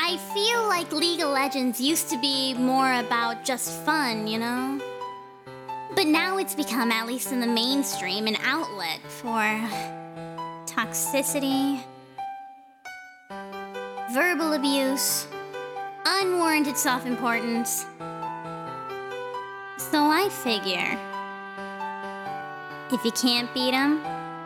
I feel like League of Legends used to be more about just fun, you know? But now it's become, at least in the mainstream, an outlet for toxicity, verbal abuse, unwarranted self-importance. So I figure, if you can't beat 'em,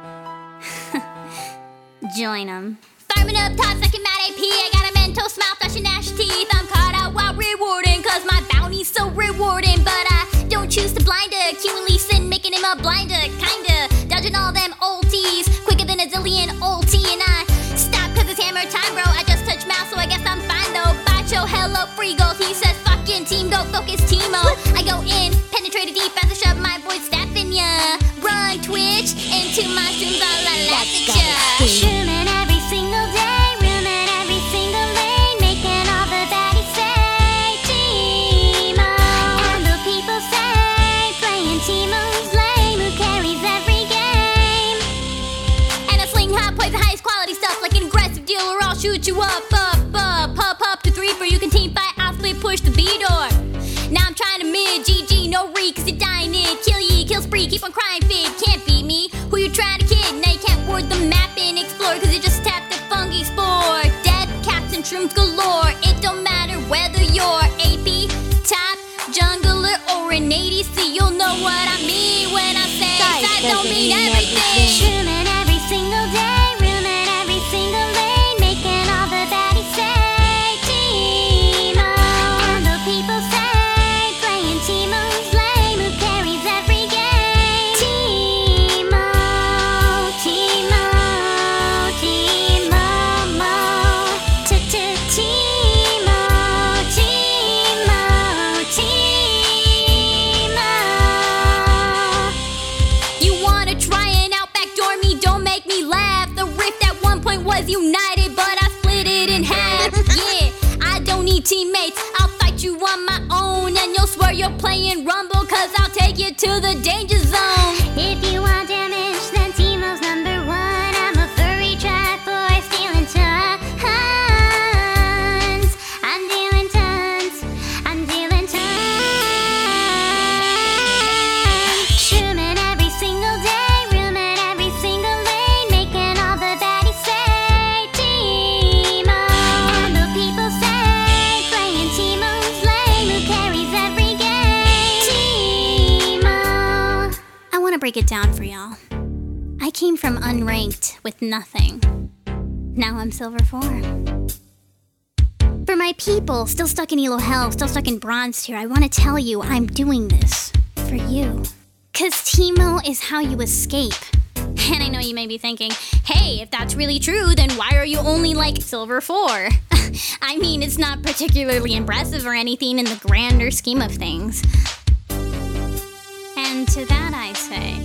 join 'em. Farming up tots like a mad AP, I got a mental smile, flashing ash teeth. I'm caught out while rewarding, cause my bounty's so rewarding. But I don't choose to blind her, Q Leeson making him a blinder. Kinda, dodging all them ulties, quicker than a zillion ulti. And I stop cause it's hammer time, bro. I just touched mouse, so I guess I'm fine though. Bacho, hello, free gold. He says fucking team, go focus, Teemo. I go in, penetrated deep as I shove my voice staff in ya. Run, twitch, into my streams, I'll laugh at ya. Shrooming every single day, rooming every single lane, making all the baddies say Teemo. And the people say, playing Teemo's lame, who carries every game. And I sling hot poison, highest quality stuff, like an aggressive dealer, I'll shoot you up to 3 for you can team fight, I'll split push the B-door. Now I'm trying to mid, GG, no re, cause you're dying it. Kill ye, kill spree, keep on crying fit, can't beat me. Who you trying to kid? Now you can't ward the map and explore, cause you just tapped the fungi spore. Death, caps, and shrooms galore. It don't matter whether you're AP, top, jungler, or an ADC. You'll know what I mean when I say that don't mean everything. Shrooming every single day, rooming every single lane, making all the baddies say Teemo. And the people say, playing Teemo's lame, who carries every game. Teemo, Teemo, Teemo, Teemo, Teemo. You wanna try and out backdoor me? Don't make me laugh. The rift at one point was united, but I split it in half. Yeah, I don't need teammates. I'll fight you on my own, and you'll swear you're playing Rumble, cause I'll take you to the danger zone. If you want damage, then Teemo's number one. I'm a furry triforce, stealing tons. I'm dealing tons. I'm dealing tons. Shrooming every single day, rooming every single lane, making all the baddies say Teemo. And the people say, playing Teemo's lame, who carries every game. Teemo. I want to break it down for y'all. I came from unranked with nothing. Now I'm Silver 4. For my people, still stuck in Elo Hell, still stuck in Bronze Tier, I want to tell you I'm doing this for you. Cause Teemo is how you escape. And I know you may be thinking, hey, if that's really true, then why are you only like Silver 4? I mean, it's not particularly impressive or anything in the grander scheme of things. And to that I say,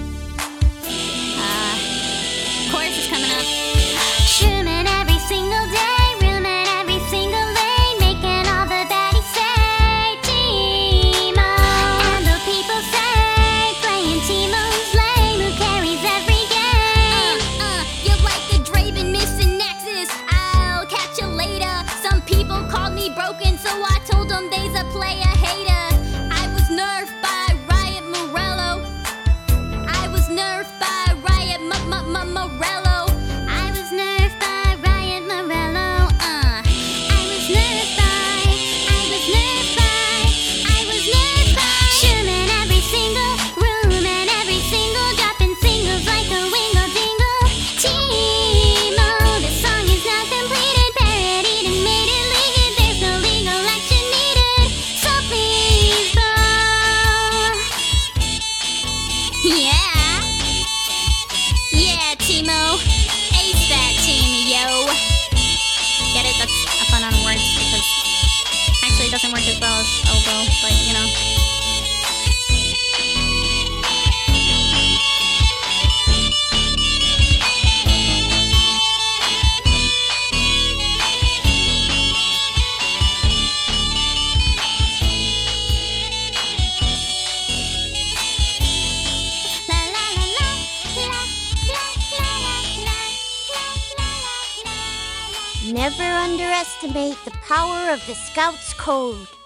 chorus is coming up. Shrooming every single day, rooming every single lane, making all the baddies say Teemo. And the people say, playing Teemo's lame, who carries every game. You're like the Draven missing Nexus. I'll catch you later. Some people called me broken, so I told them they's a player hater. I was nerfed by Riot Morello. I was nerfed by Riot Morello. I was nerfed by Riot Morello. I was nerfed by. Shrooming every single room and every single dropping singles like a wingle dingle. Teemo, this song is now completed, parodied and made it legal. There's no legal action needed, so please don't. Yeah, Teemo. Ace that team, yo. Get it? That's a fun on words because actually it doesn't work as well as elbow, but you know. La la la la la la la la la la la la. Never Never underestimate the power of the Scouts Code.